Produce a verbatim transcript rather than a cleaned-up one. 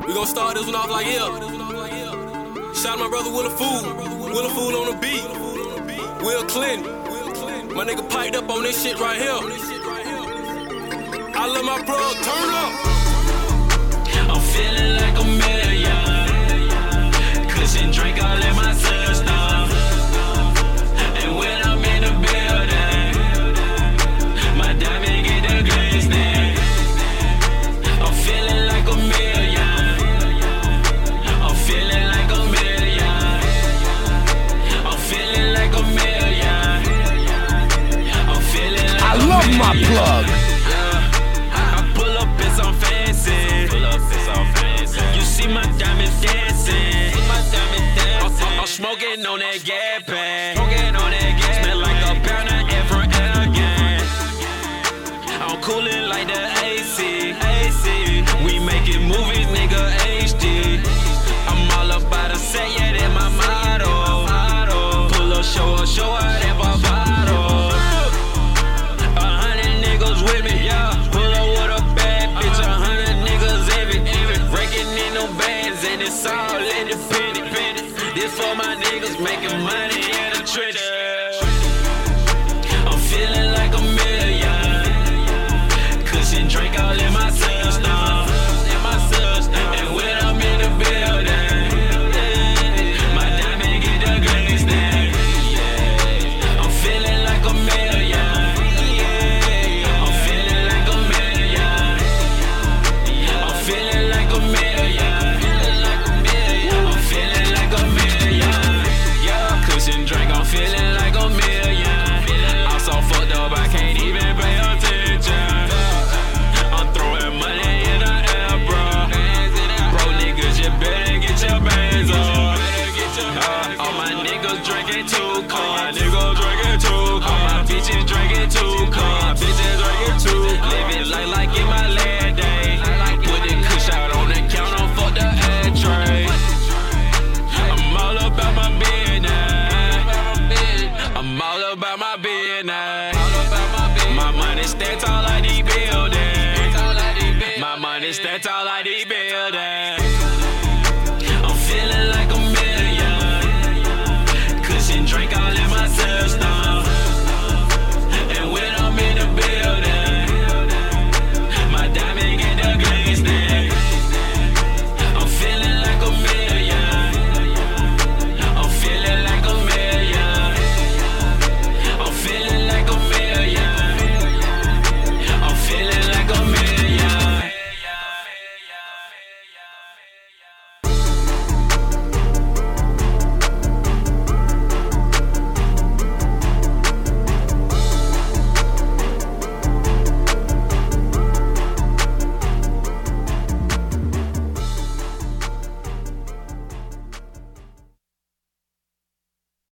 We gon' start this one off like yeah. Shout out my brother Willa Fool. Willa Fool on the beat. Will Clinton. My nigga piped up on this shit right here. I love my plug. Turn up. I'm feeling like a million. Cushion drink all in my system. And when I'm in the building, my diamond get the glistening. I'm feeling like a million. I'm feeling like a million. I'm feeling like a million. I'm feeling like I a love million. my plug. Smoking on that gas pan. Smoking on that gas. Smell like a pound of ever again. I'm coolin' like the A C. A C. We making movies, nigga, H D. I'm all about a set, yeah, that's my motto. Pull up, show up, show up, that bravado. A hundred niggas with me, yeah. Pull up with a bad bitch, a hundred niggas every. Breaking in no bands, and it's all independent. This for my niggas making money in the trenches. I'm feeling like a million. Cushion drink all in my system. In my system. And when I'm in the building, my diamond get the glistening. I'm feeling like a million. I'm feeling like a million. I'm feeling like a million. Feeling like a million. I'm so fucked up, I can't even pay attention. I'm throwing money in the air, bro. Bro, niggas, you better get your bands on. Uh, all my niggas drinking too cold. Niggas drinking too cold. All my bitches drinking too cold. Bitches drinking too cold. Living life like in my last day. Put the kush out on the counter, fuck the air tray. I'm all about my business. I'm all about my business. My money stands tall like these buildings. My money stands tall like these buildings.